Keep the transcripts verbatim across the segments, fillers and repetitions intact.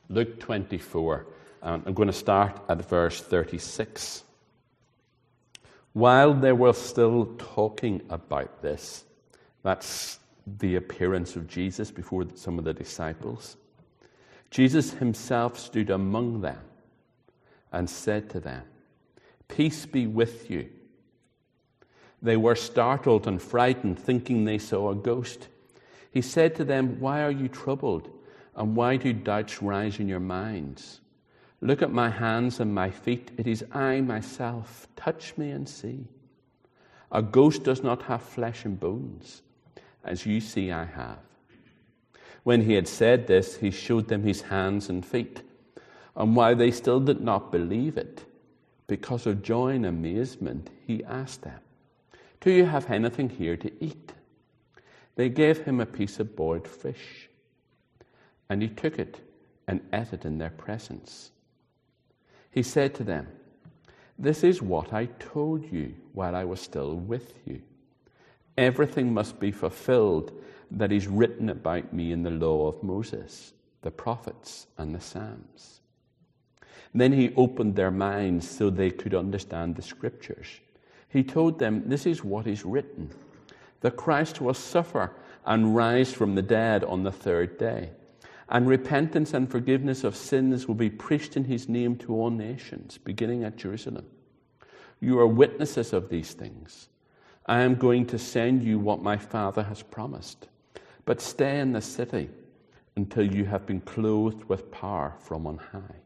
Luke twenty-four. Um, I'm going to start at verse thirty-six. While they were still talking about this, that's the appearance of Jesus before some of the disciples, Jesus himself stood among them and said to them, "Peace be with you." They were startled and frightened, thinking they saw a ghost. He said to them, "Why are you troubled? And why do doubts rise in your minds? Look at my hands and my feet. It is I myself. Touch me and see. A ghost does not have flesh and bones, as you see I have." When he had said this, he showed them his hands and feet. And while they still did not believe it, because of joy and amazement, he asked them, "Do you have anything here to eat?" They gave him a piece of boiled fish, and he took it and ate it in their presence. He said to them, "This is what I told you while I was still with you. Everything must be fulfilled that is written about me in the law of Moses, the prophets, and the Psalms." Then he opened their minds so they could understand the scriptures. He told them, "This is what is written. The Christ will suffer and rise from the dead on the third day, and repentance and forgiveness of sins will be preached in his name to all nations, beginning at Jerusalem. You are witnesses of these things. I am going to send you what my Father has promised, but stay in the city until you have been clothed with power from on high."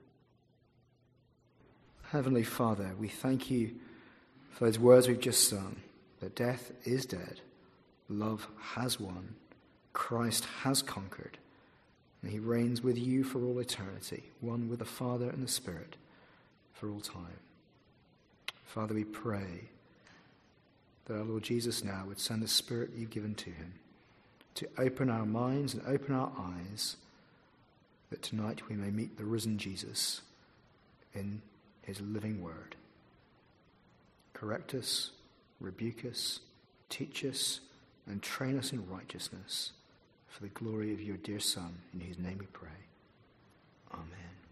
Heavenly Father, we thank you for those words we've just sung, that death is dead, love has won, Christ has conquered, and he reigns with you for all eternity, one with the Father and the Spirit for all time. Father, we pray that our Lord Jesus now would send the Spirit you've given to him to open our minds and open our eyes, that tonight we may meet the risen Jesus in his living word. Correct us, rebuke us, teach us, and train us in righteousness for the glory of your dear Son, in whose name we pray. Amen.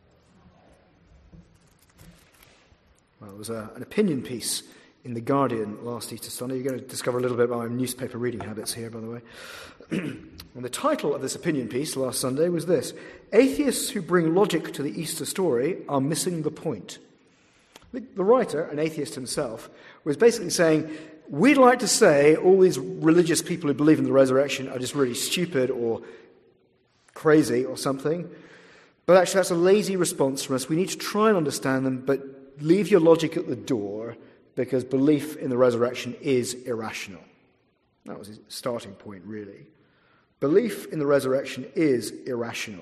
Well, it was a, an opinion piece in The Guardian last Easter Sunday. You're going to discover a little bit about my newspaper reading habits here, by the way. And the title of this opinion piece last Sunday was this: "Atheists who bring logic to the Easter story are missing the point." The, the writer, an atheist himself, was basically saying, we'd like to say all these religious people who believe in the resurrection are just really stupid or crazy or something, but actually that's a lazy response from us. We need to try and understand them, but leave your logic at the door, because belief in the resurrection is irrational. That was his starting point, really. Belief in the resurrection is irrational.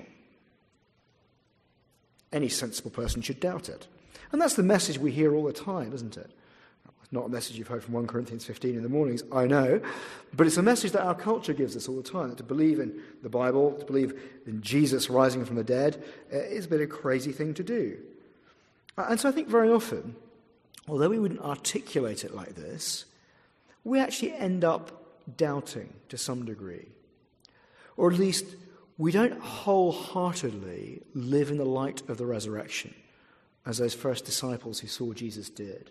Any sensible person should doubt it. And that's the message we hear all the time, isn't it? It's not a message you've heard from First Corinthians fifteen in the mornings, I know, but it's a message that our culture gives us all the time, that to believe in the Bible, to believe in Jesus rising from the dead, is a bit of a crazy thing to do. And so I think very often, although we wouldn't articulate it like this, we actually end up doubting to some degree. Or at least we don't wholeheartedly live in the light of the resurrection, as those first disciples who saw Jesus did.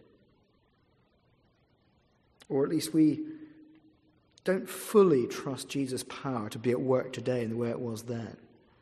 Or at least we don't fully trust Jesus' power to be at work today in the way it was then.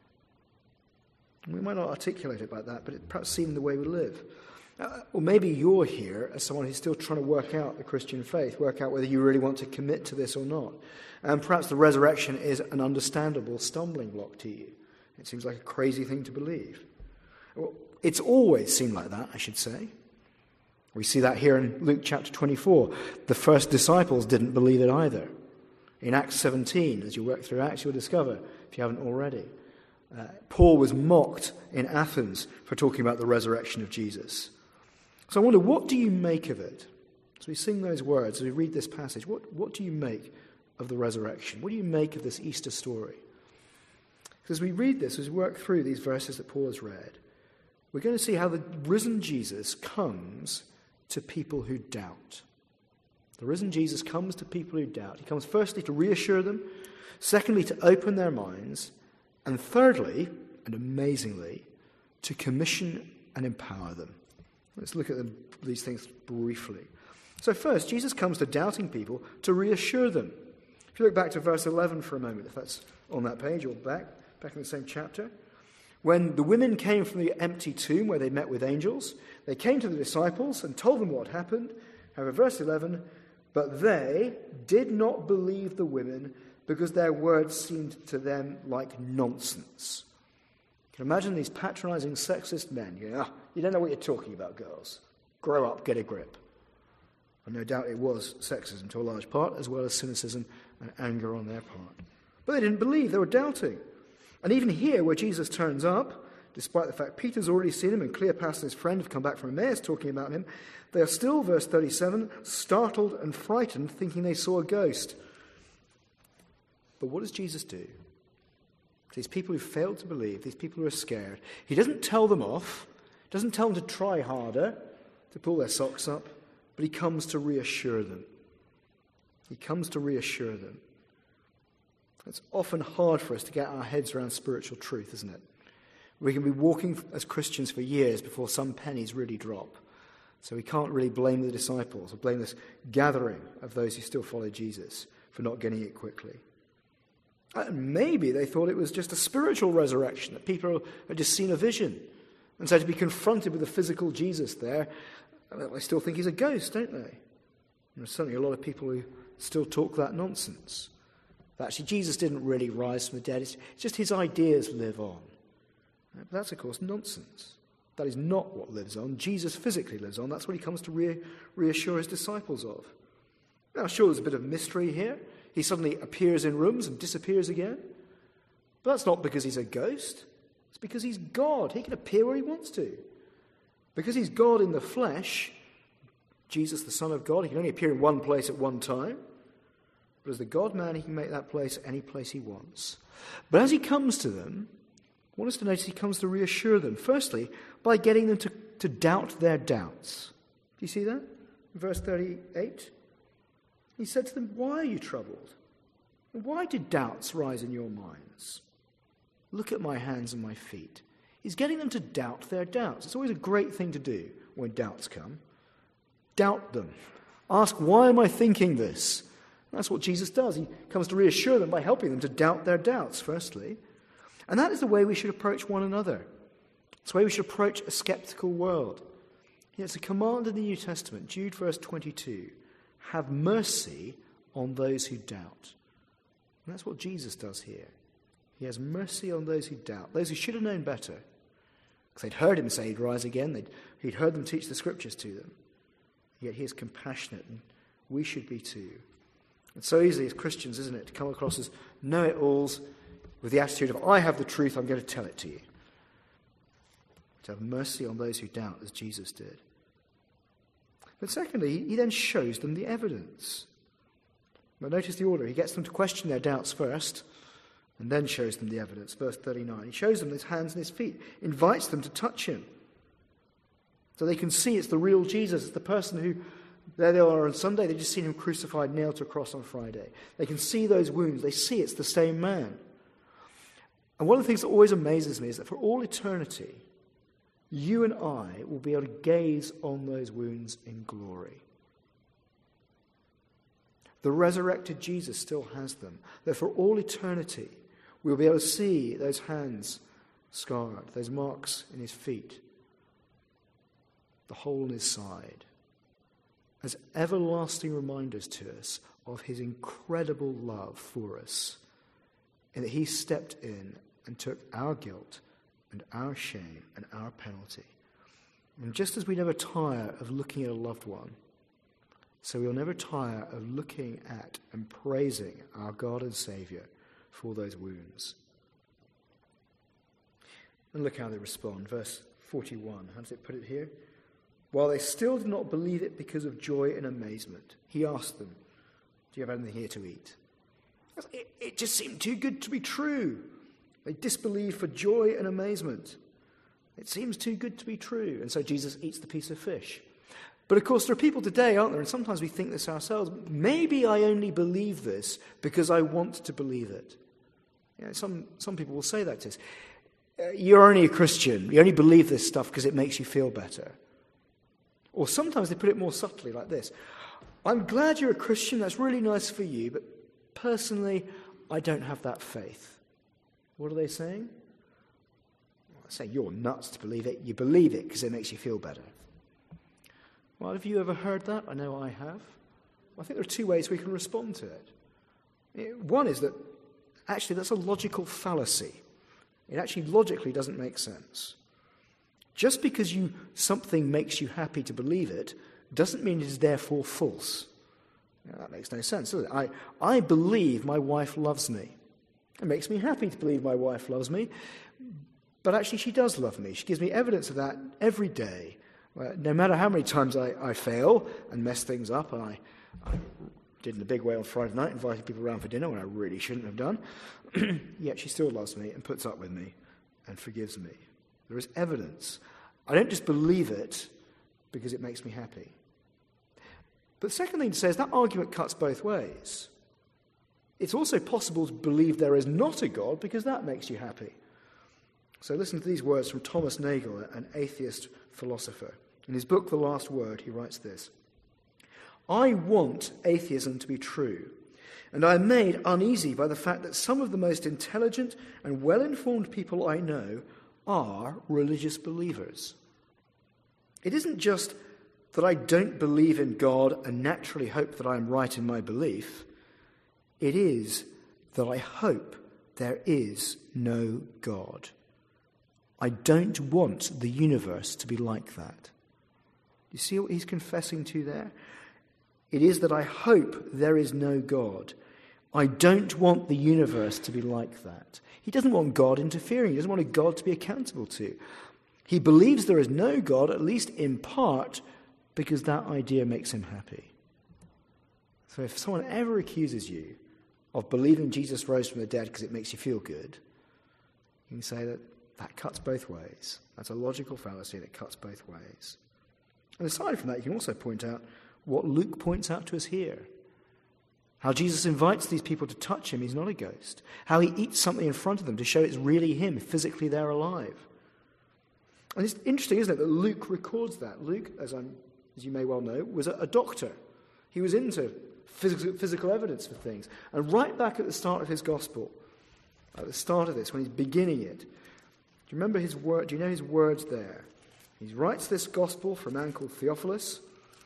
We might not articulate it like that, but it perhaps seems the way we live. Uh, or maybe you're here as someone who's still trying to work out the Christian faith, work out whether you really want to commit to this or not. And perhaps the resurrection is an understandable stumbling block to you. It seems like a crazy thing to believe. Well, it's always seemed like that, I should say. We see that here in Luke chapter twenty-four. The first disciples didn't believe it either. In Acts seventeen, as you work through Acts, you'll discover, if you haven't already, uh, Paul was mocked in Athens for talking about the resurrection of Jesus. So I wonder, what do you make of it? As we sing those words, as we read this passage, what, what do you make of the resurrection? What do you make of this Easter story? Because as we read this, as we work through these verses that Paul has read, we're going to see how the risen Jesus comes to people who doubt. The risen Jesus comes to people who doubt. He comes firstly to reassure them, secondly to open their minds, and thirdly, and amazingly, to commission and empower them. Let's look at them, these things briefly. So first, Jesus comes to doubting people to reassure them. If you look back to verse eleven for a moment, if that's on that page or back, back in the same chapter. When the women came from the empty tomb where they met with angels, they came to the disciples and told them what happened. However, verse eleven, but they did not believe the women because their words seemed to them like nonsense. You can imagine these patronizing sexist men going, ah, you don't know what you're talking about, girls. Grow up, get a grip. And no doubt it was sexism to a large part, as well as cynicism and anger on their part. But they didn't believe, they were doubting. And even here, where Jesus turns up, despite the fact Peter's already seen him and Cleopas and his friend have come back from Emmaus talking about him, they are still, verse thirty-seven, startled and frightened, thinking they saw a ghost. But what does Jesus do? These people who failed to believe, these people who are scared, he doesn't tell them off, doesn't tell them to try harder, to pull their socks up, but he comes to reassure them. He comes to reassure them. It's often hard for us to get our heads around spiritual truth, isn't it? We can be walking as Christians for years before some pennies really drop. So we can't really blame the disciples or blame this gathering of those who still follow Jesus for not getting it quickly. And maybe they thought it was just a spiritual resurrection, that people had just seen a vision. And so to be confronted with the physical Jesus there, they still think he's a ghost, don't they? And there's certainly a lot of people who still talk that nonsense. That actually Jesus didn't really rise from the dead. It's just his ideas live on. But that's, of course, nonsense. That is not what lives on. Jesus physically lives on. That's what he comes to re- reassure his disciples of. Now, sure, there's a bit of mystery here. He suddenly appears in rooms and disappears again. But that's not because he's a ghost. It's because he's God. He can appear where he wants to. Because he's God in the flesh, Jesus, the Son of God, he can only appear in one place at one time. But as the God-man, he can make that place any place he wants. But as he comes to them, I want us to notice he comes to reassure them. Firstly, by getting them to, to doubt their doubts. Do you see that? In verse thirty-eight. He said to them, why are you troubled? Why did doubts rise in your minds? Look at my hands and my feet. He's getting them to doubt their doubts. It's always a great thing to do when doubts come. Doubt them. Ask, why am I thinking this? That's what Jesus does. He comes to reassure them by helping them to doubt their doubts, firstly. And that is the way we should approach one another. It's the way we should approach a skeptical world. It's a command in the New Testament, Jude verse twenty-two. Have mercy on those who doubt. And that's what Jesus does here. He has mercy on those who doubt, those who should have known better. Because they'd heard him say he'd rise again. They'd, he'd heard them teach the scriptures to them. Yet he is compassionate, and we should be too. It's so easy as Christians, isn't it, to come across as know-it-alls with the attitude of, I have the truth, I'm going to tell it to you. To have mercy on those who doubt, as Jesus did. But secondly, he then shows them the evidence. But notice the order. He gets them to question their doubts first, and then shows them the evidence. Verse thirty-nine. He shows them his hands and his feet, invites them to touch him. So they can see it's the real Jesus. It's the person who, there they are on Sunday, they've just seen him crucified, nailed to a cross on Friday. They can see those wounds. They see it's the same man. And one of the things that always amazes me is that for all eternity, you and I will be able to gaze on those wounds in glory. The resurrected Jesus still has them. That for all eternity, we'll be able to see those hands scarred, those marks in his feet, the hole in his side, as everlasting reminders to us of his incredible love for us, and that he stepped in and took our guilt and our shame and our penalty. And just as we never tire of looking at a loved one, so we'll never tire of looking at and praising our God and Saviour for those wounds. And look how they respond. Verse forty-one, how does it put it here? While they still did not believe it because of joy and amazement, he asked them, do you have anything here to eat? It, it just seemed too good to be true. They disbelieved for joy and amazement. It seems too good to be true. And so Jesus eats the piece of fish. But of course, there are people today, aren't there? And sometimes we think this ourselves. Maybe I only believe this because I want to believe it. You know, some, some people will say that to us. you're only a Christian. You only believe this stuff because it makes you feel better. Or sometimes they put it more subtly like this. I'm glad you're a Christian. That's really nice for you. But personally, I don't have that faith. What are they saying? Well, they're saying you're nuts to believe it. You believe it because it makes you feel better. Well, have you ever heard that? I know I have. I think there are two ways we can respond to it. One is that actually that's a logical fallacy. It actually logically doesn't make sense. Just because you something makes you happy to believe it doesn't mean it is therefore false. Now, that makes no sense, does it? I, I believe my wife loves me. It makes me happy to believe my wife loves me, but actually she does love me. She gives me evidence of that every day. No matter how many times I, I fail and mess things up, and I, I did in a big way on Friday night, invited people around for dinner when I really shouldn't have done, yet she still loves me and puts up with me and forgives me. There is evidence. I don't just believe it because it makes me happy. But the second thing to say is that argument cuts both ways. It's also possible to believe there is not a God because that makes you happy. So listen to these words from Thomas Nagel, an atheist philosopher. In his book, The Last Word, he writes this: I want atheism to be true, and I am made uneasy by the fact that some of the most intelligent and well-informed people I know are religious believers. It isn't just that I don't believe in God and naturally hope that I am right in my belief. It is that I hope there is no God. I don't want the universe to be like that. You see what he's confessing to there? It is that I hope there is no God. I don't want the universe to be like that. He doesn't want God interfering. He doesn't want a God to be accountable to. He believes there is no God, at least in part, because that idea makes him happy. So if someone ever accuses you of believing Jesus rose from the dead because it makes you feel good, you can say that that cuts both ways. That's a logical fallacy that cuts both ways. And aside from that, you can also point out what Luke points out to us here. How Jesus invites these people to touch him, he's not a ghost. How he eats something in front of them to show it's really him, physically they're alive. And it's interesting, isn't it, that Luke records that. Luke, as, I'm, as you may well know, was a, a doctor. He was into physical, physical evidence for things. And right back at the start of his gospel, at the start of this, when he's beginning it, do you remember his word? Do you know his words there? He writes this gospel for a man called Theophilus.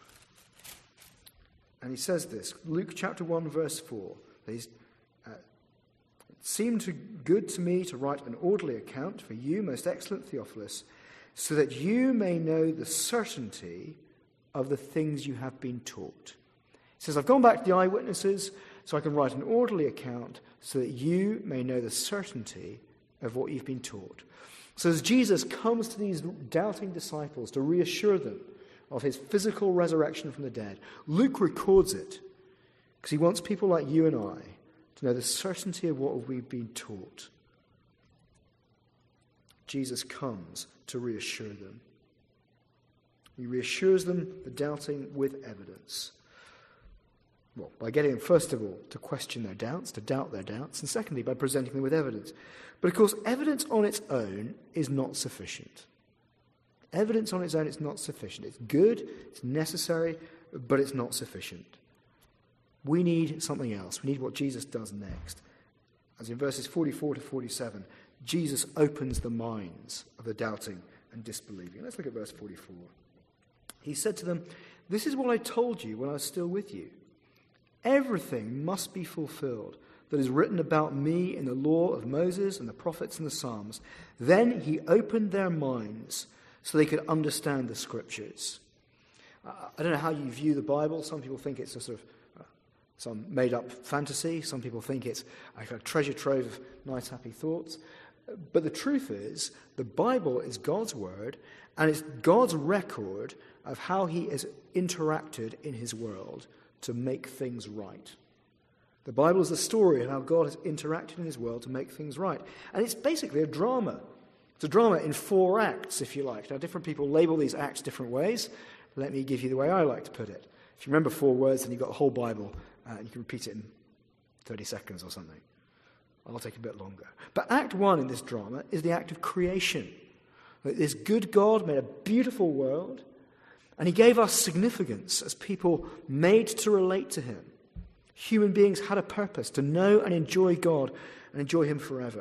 And he says this, Luke chapter one, verse four. That he's, uh, it seemed to, good to me to write an orderly account for you, most excellent Theophilus, so that you may know the certainty of the things you have been taught. He says, I've gone back to the eyewitnesses so I can write an orderly account so that you may know the certainty of what you've been taught. So as Jesus comes to these doubting disciples to reassure them of his physical resurrection from the dead, Luke records it because he wants people like you and I to know the certainty of what we've been taught. Jesus comes to reassure them. He reassures them, the doubting, with evidence. Well, by getting them, first of all, to question their doubts, to doubt their doubts, and secondly, by presenting them with evidence. But of course, evidence on its own is not sufficient. Evidence on its own is not sufficient. It's good, it's necessary, but it's not sufficient. We need something else. We need what Jesus does next. As in verses forty-four to forty-seven, Jesus opens the minds of the doubting and disbelieving. Let's look at verse forty-four. He said to them, "This is what I told you when I was still with you. Everything must be fulfilled that is written about me in the law of Moses and the prophets and the Psalms." Then he opened their minds so they could understand the Scriptures. Uh, I don't know how you view the Bible. Some people think it's a sort of uh, some made-up fantasy. Some people think it's like a treasure trove of nice, happy thoughts. But the truth is, the Bible is God's word, and it's God's record of how he has interacted in his world to make things right. The Bible is the story of how God has interacted in his world to make things right. And it's basically a drama. It's a drama in four acts, if you like. Now, different people label these acts different ways. Let me give you the way I like to put it. If you remember four words, then you've got the whole Bible, uh, and you can repeat it in thirty seconds or something. I'll take a bit longer. But Act One in this drama is the act of creation. This good God made a beautiful world, and he gave us significance as people made to relate to him. Human beings had a purpose to know and enjoy God and enjoy him forever.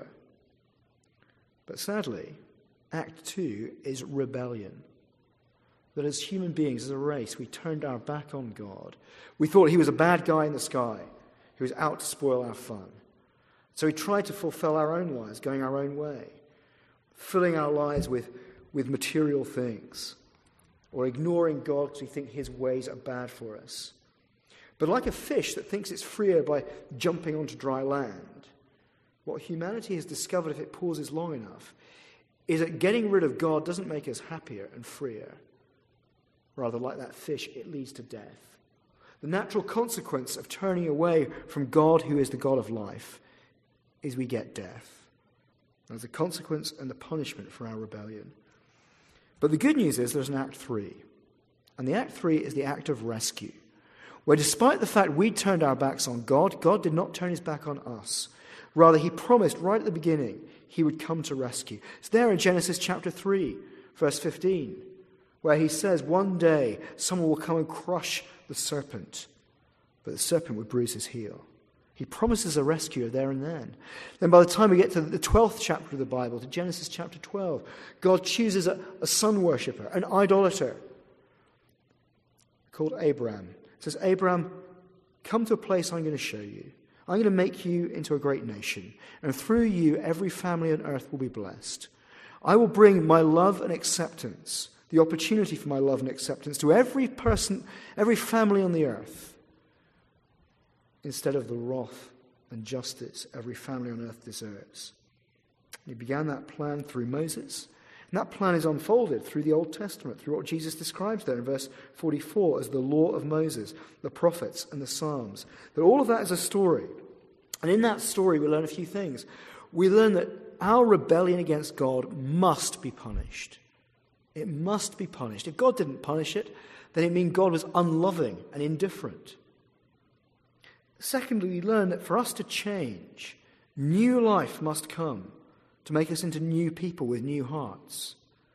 But sadly, Act Two is rebellion. That as human beings, as a race, we turned our back on God. We thought he was a bad guy in the sky who was out to spoil our fun. So we tried to fulfill our own lives, going our own way, filling our lives with, with material things, or ignoring God because we think his ways are bad for us. But like a fish that thinks it's freer by jumping onto dry land, what humanity has discovered, if it pauses long enough, is that getting rid of God doesn't make us happier and freer. Rather, like that fish, it leads to death. The natural consequence of turning away from God, who is the God of life, is we get death. There's a consequence and the punishment for our rebellion. But the good news is there's an Act Three. And the Act Three is the act of rescue, where despite the fact we turned our backs on God, God did not turn his back on us. Rather, he promised right at the beginning he would come to rescue. It's there in Genesis chapter three, verse fifteen, where he says one day someone will come and crush the serpent, but the serpent would bruise his heel. He promises a rescuer there and then. Then by the time we get to the twelfth chapter of the Bible, to Genesis chapter twelve, God chooses a, a sun worshipper, an idolater, called Abraham. He says, Abraham, come to a place I'm going to show you. I'm going to make you into a great nation, and through you every family on earth will be blessed. I will bring my love and acceptance, the opportunity for my love and acceptance, to every person, every family on the earth, instead of the wrath and justice every family on earth deserves. He began that plan through Moses, and that plan is unfolded through the Old Testament, through what Jesus describes there in verse forty-four as the law of Moses, the prophets, and the Psalms. That all of that is a story. And in that story we learn a few things. We learn that our rebellion against God must be punished. It must be punished. If God didn't punish it, then it means God was unloving and indifferent. Secondly, we learn that for us to change, new life must come to make us into new people with new hearts.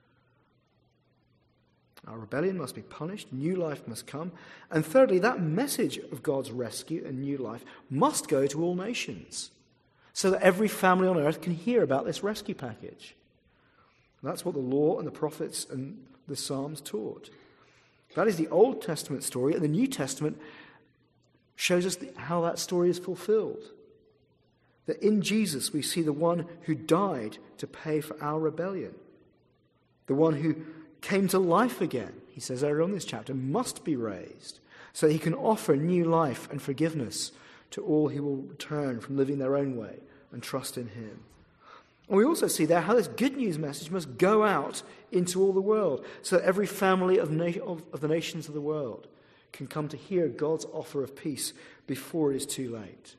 Our rebellion must be punished, new life must come. And thirdly, that message of God's rescue and new life must go to all nations, so that every family on earth can hear about this rescue package. And that's what the law and the prophets and the Psalms taught. That is the Old Testament story, and the New Testament shows us how that story is fulfilled. That in Jesus we see the one who died to pay for our rebellion. The one who came to life again, he says earlier on in this chapter, must be raised so that he can offer new life and forgiveness to all who will return from living their own way and trust in him. And we also see there how this good news message must go out into all the world so that every family of, na- of, of the nations of the world can come to hear God's offer of peace before it is too late.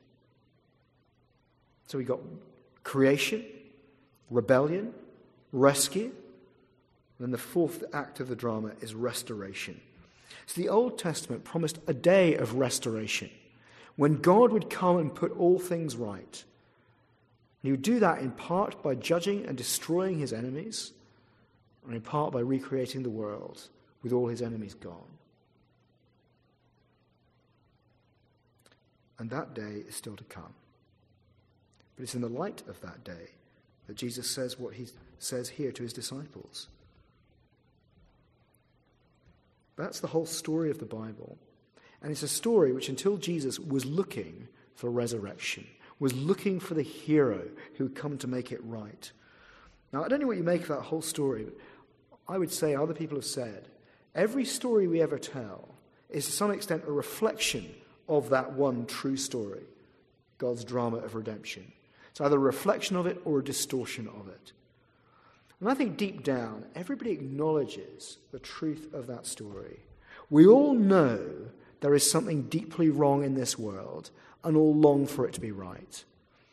So we got creation, rebellion, rescue, and then the fourth act of the drama is restoration. So the Old Testament promised a day of restoration when God would come and put all things right. And he would do that in part by judging and destroying his enemies, and in part by recreating the world with all his enemies gone. And that day is still to come. But it's in the light of that day that Jesus says what he says here to his disciples. That's the whole story of the Bible. And it's a story which, until Jesus was looking for resurrection, was looking for the hero who would come to make it right. Now, I don't know what you make of that whole story, but I would say, other people have said, every story we ever tell is to some extent a reflection of that one true story, God's drama of redemption. It's either a reflection of it or a distortion of it. And I think deep down, everybody acknowledges the truth of that story. We all know there is something deeply wrong in this world, and all long for it to be right.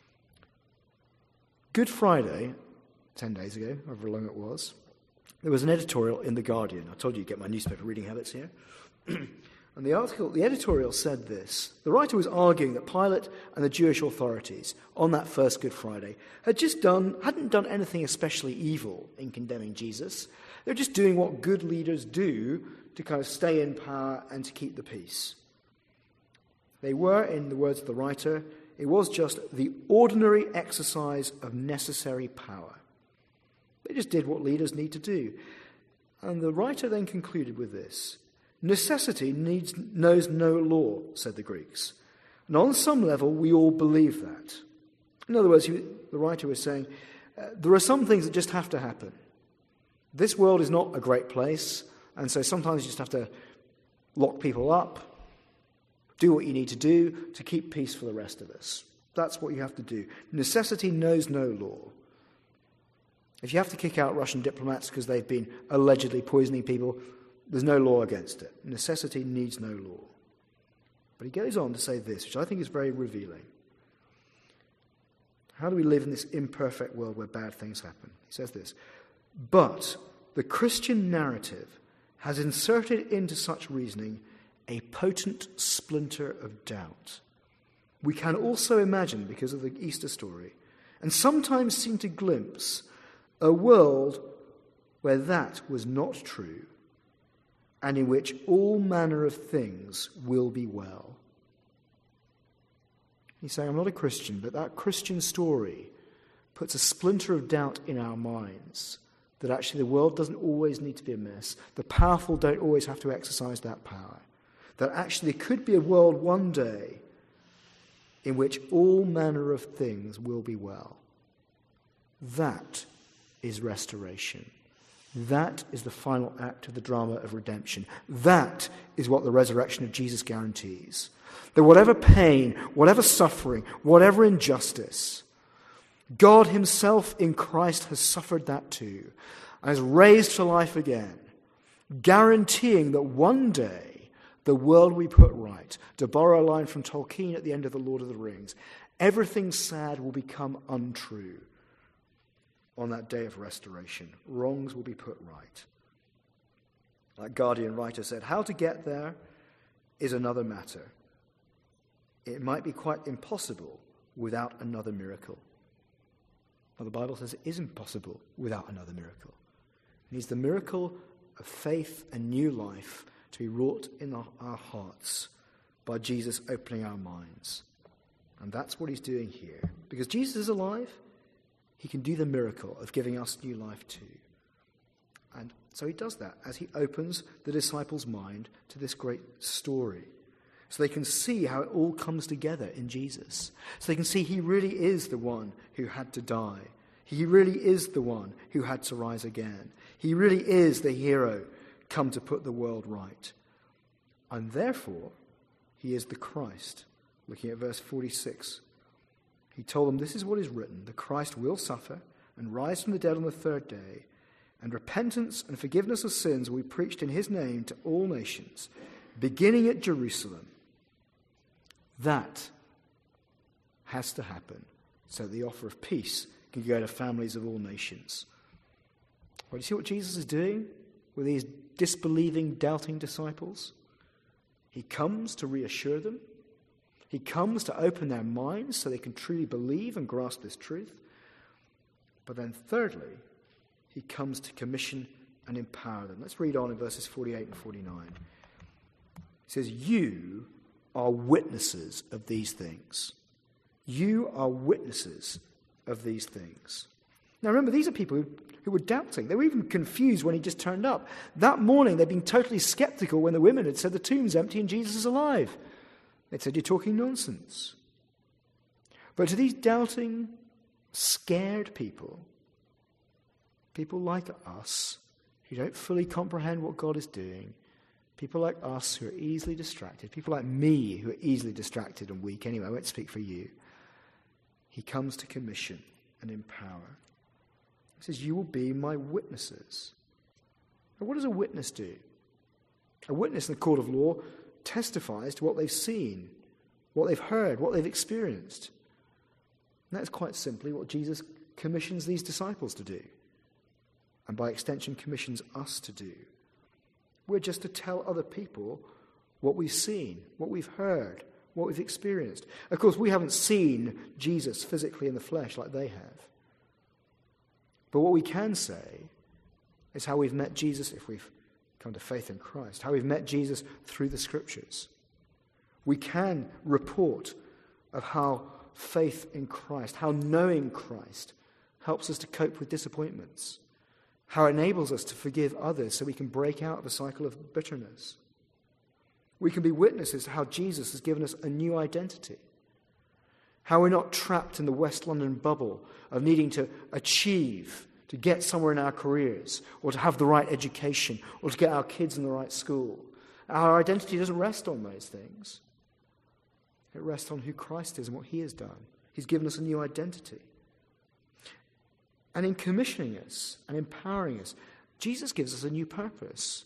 Good Friday, ten days ago, however long it was, there was an editorial in The Guardian. I told you you get my newspaper reading habits here. And the article, the editorial said this. The writer was arguing that Pilate and the Jewish authorities on that first Good Friday had just done, hadn't done anything especially evil in condemning Jesus. They're just doing what good leaders do to kind of stay in power and to keep the peace. They were, in the words of the writer, it was just the ordinary exercise of necessary power. They just did what leaders need to do. And the writer then concluded with this. Necessity needs, knows no law, said the Greeks. And on some level, we all believe that. In other words, he, the writer was saying, uh, there are some things that just have to happen. This world is not a great place, and so sometimes you just have to lock people up, do what you need to do to keep peace for the rest of us. That's what you have to do. Necessity knows no law. If you have to kick out Russian diplomats because they've been allegedly poisoning people, there's no law against it. Necessity needs no law. But he goes on to say this, which I think is very revealing. How do we live in this imperfect world where bad things happen? He says this, but the Christian narrative has inserted into such reasoning a potent splinter of doubt. We can also imagine, because of the Easter story, and sometimes seem to glimpse a world where that was not true, and in which all manner of things will be well. He's saying, I'm not a Christian, but that Christian story puts a splinter of doubt in our minds that actually the world doesn't always need to be a mess. The powerful don't always have to exercise that power. That actually there could be a world one day in which all manner of things will be well. That is restoration. That is the final act of the drama of redemption. That is what the resurrection of Jesus guarantees. That whatever pain, whatever suffering, whatever injustice, God himself in Christ has suffered that too, and is raised to life again, guaranteeing that one day the world will be put right. To borrow a line from Tolkien at the end of The Lord of the Rings, everything sad will become untrue. On that day of restoration, wrongs will be put right. Like Guardian writer said, how to get there is another matter. It might be quite impossible without another miracle. Well, the Bible says it is impossible without another miracle. It needs the miracle of faith and new life to be wrought in our, our hearts by Jesus opening our minds. And that's what he's doing here. Because Jesus is alive, he can do the miracle of giving us new life too. And so he does that as he opens the disciples' mind to this great story. So they can see how it all comes together in Jesus. So they can see he really is the one who had to die. He really is the one who had to rise again. He really is the hero come to put the world right. And therefore, he is the Christ. Looking at verse forty-six. He told them, this is what is written, the Christ will suffer and rise from the dead on the third day, and repentance and forgiveness of sins will be preached in his name to all nations, beginning at Jerusalem. That has to happen so that the offer of peace can go to families of all nations. Well, do you see what Jesus is doing with these disbelieving, doubting disciples? He comes to reassure them. He comes to open their minds so they can truly believe and grasp this truth. But then thirdly, he comes to commission and empower them. Let's read on in verses forty-eight and forty-nine. He says, you are witnesses of these things. You are witnesses of these things. Now remember, these are people who, who were doubting. They were even confused when he just turned up. That morning they'd been totally skeptical when the women had said the tomb's empty and Jesus is alive. They said, you're talking nonsense. But to these doubting, scared people, people like us, who don't fully comprehend what God is doing, people like us who are easily distracted, people like me who are easily distracted and weak, anyway, I won't speak for you, he comes to commission and empower. He says, you will be my witnesses. Now, what does a witness do? A witness in the court of law testifies to what they've seen, what they've heard, what they've experienced. And that's quite simply what Jesus commissions these disciples to do, and by extension commissions us to do. We're just to tell other people what we've seen, what we've heard, what we've experienced. Of course, we haven't seen Jesus physically in the flesh like they have. But what we can say is how we've met Jesus if we've come to faith in Christ, how we've met Jesus through the Scriptures. We can report of how faith in Christ, how knowing Christ helps us to cope with disappointments, how it enables us to forgive others so we can break out of a cycle of bitterness. We can be witnesses to how Jesus has given us a new identity, how we're not trapped in the West London bubble of needing to achieve, to get somewhere in our careers, or to have the right education, or to get our kids in the right school. Our identity doesn't rest on those things. It rests on who Christ is and what he has done. He's given us a new identity. And in commissioning us and empowering us, Jesus gives us a new purpose.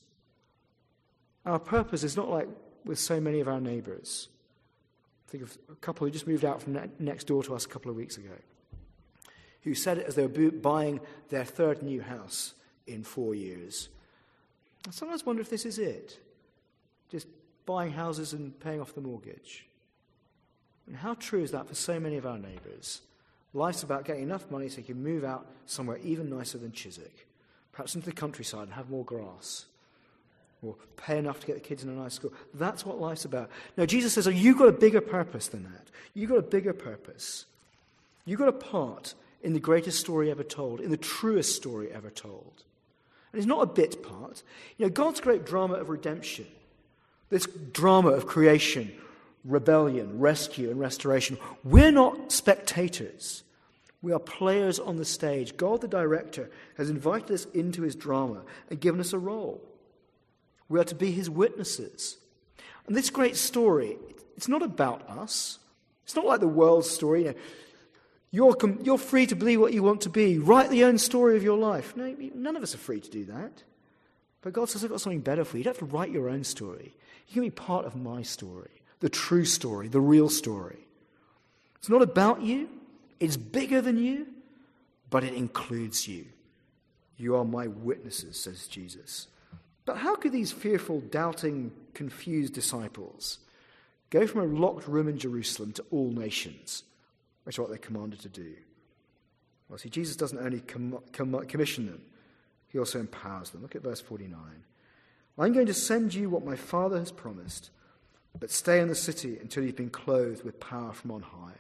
Our purpose is not like with so many of our neighbours. Think of a couple who just moved out from ne- next door to us a couple of weeks ago, who said it as they were bu- buying their third new house in four years. I sometimes wonder if this is it. Just buying houses and paying off the mortgage. And how true is that for so many of our neighbours? Life's about getting enough money so you can move out somewhere even nicer than Chiswick, perhaps into the countryside and have more grass, or pay enough to get the kids in a nice school. That's what life's about. Now, Jesus says, oh, you've got a bigger purpose than that. You've got a bigger purpose. You've got a part in the greatest story ever told, in the truest story ever told. And it's not a bit part. You know, God's great drama of redemption, this drama of creation, rebellion, rescue, and restoration. We're not spectators. We are players on the stage. God, the director, has invited us into his drama and given us a role. We are to be his witnesses. And this great story, it's not about us. It's not like the world's story. You know, you're, you're free to be what you want to be. Write the own story of your life. No, none of us are free to do that. But God says, I've got something better for you. You don't have to write your own story. You can be part of my story. The true story, the real story. It's not about you. It's bigger than you, but it includes you. You are my witnesses, says Jesus. But how could these fearful, doubting, confused disciples go from a locked room in Jerusalem to all nations, which is what they're commanded to do? Well, see, Jesus doesn't only com- com- commission them, he also empowers them. Look at verse forty-nine. I'm going to send you what my Father has promised, but stay in the city until you've been clothed with power from on high.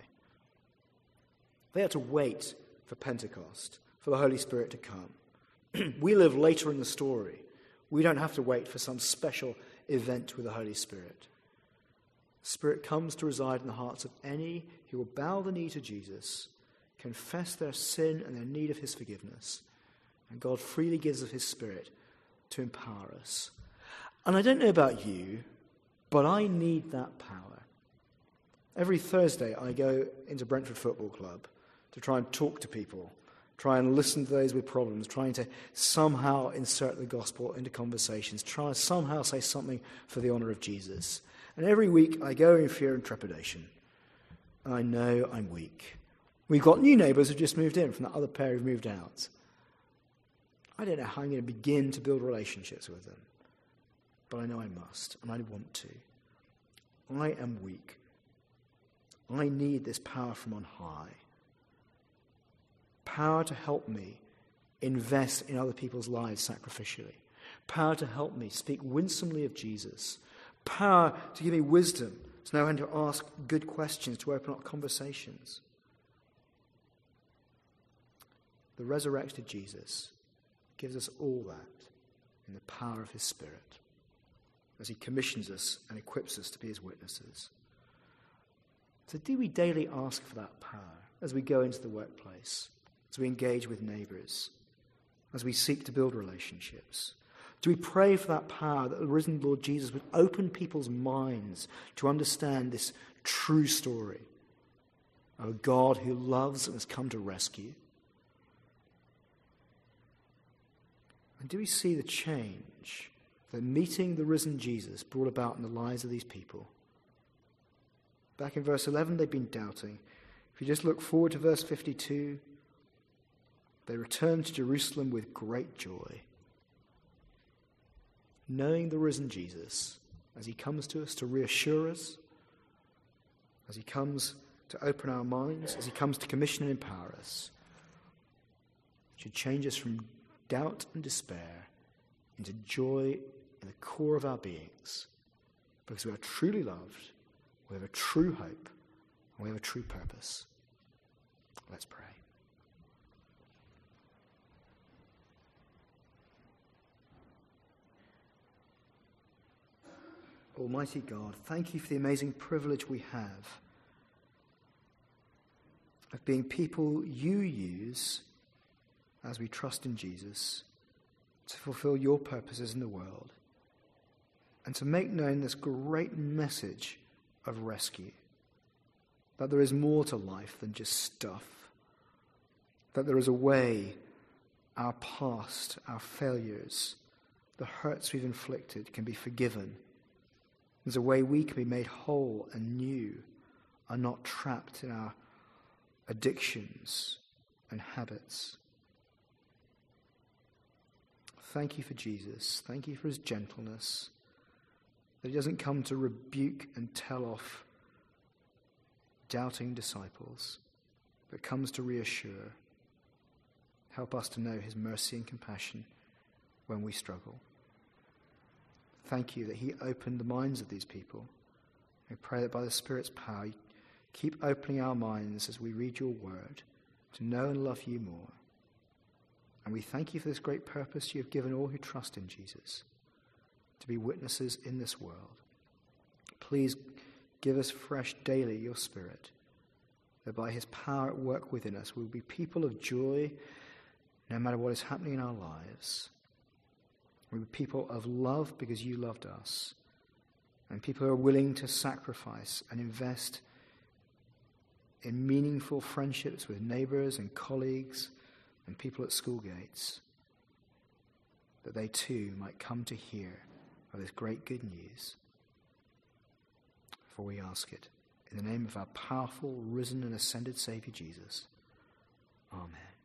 They had to wait for Pentecost, for the Holy Spirit to come. We live later in the story. We don't have to wait for some special event with the Holy Spirit. The Spirit comes to reside in the hearts of any who will bow the knee to Jesus, confess their sin and their need of his forgiveness, and God freely gives of his Spirit to empower us. And I don't know about you, but I need that power. Every Thursday I go into Brentford Football Club to try and talk to people, try and listen to those with problems, trying to somehow insert the gospel into conversations, try and somehow say something for the honour of Jesus. And every week I go in fear and trepidation. And I know I'm weak. We've got new neighbours who've just moved in from that other pair who've moved out. I don't know how I'm going to begin to build relationships with them. But I know I must, and I want to. I am weak. I need this power from on high. Power to help me invest in other people's lives sacrificially. Power to help me speak winsomely of Jesus. Power to give me wisdom to know when to ask good questions, to open up conversations. The resurrected Jesus gives us all that in the power of his Spirit, as he commissions us and equips us to be his witnesses. So do we daily ask for that power as we go into the workplace, as we engage with neighbours, as we seek to build relationships? Do we pray for that power that the risen Lord Jesus would open people's minds to understand this true story of a God who loves and has come to rescue? And do we see the change that meeting the risen Jesus brought about in the lives of these people? Back in verse eleven, they've been doubting. If you just look forward to verse fifty-two, they returned to Jerusalem with great joy, knowing the risen Jesus as he comes to us to reassure us, as he comes to open our minds, as he comes to commission and empower us, should change us from doubt and despair into joy in the core of our beings, because we are truly loved, we have a true hope, and we have a true purpose. Let's pray. Almighty God, thank you for the amazing privilege we have of being people you use as we trust in Jesus to fulfill your purposes in the world and to make known this great message of rescue, that there is more to life than just stuff, that there is a way our past, our failures, the hurts we've inflicted can be forgiven. There's a way we can be made whole and new, are not trapped in our addictions and habits. Thank you for Jesus. Thank you for his gentleness, that he doesn't come to rebuke and tell off doubting disciples, but comes to reassure. Help us to know his mercy and compassion when we struggle. Thank you that he opened the minds of these people. We pray that by the Spirit's power, you keep opening our minds as we read your word to know and love you more. And we thank you for this great purpose you have given all who trust in Jesus, to be witnesses in this world. Please give us fresh daily your Spirit, that by his power at work within us, we will be people of joy no matter what is happening in our lives. We will be people of love because you loved us, and people who are willing to sacrifice and invest in meaningful friendships with neighbors and colleagues and people at school gates, that they too might come to hear of this great good news. For we ask it in the name of our powerful, risen and ascended Saviour Jesus. Amen.